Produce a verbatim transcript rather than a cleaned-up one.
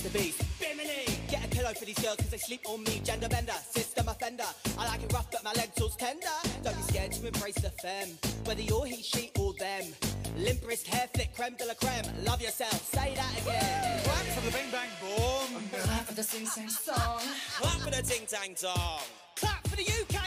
the beast. Bimini! Get a pillow for these girls cause they sleep on me. Gender bender, system offender. I like it rough but my lentils tender. Don't be scared to embrace the femme, whether you're he, she or them. Limp wrist, hair flick, creme de la creme. Love yourself, say that again. Clap for the Bing Bang Boom. Clap for the Sing Sang Song. Clap for the Ting Tang Tong. Clap for the U K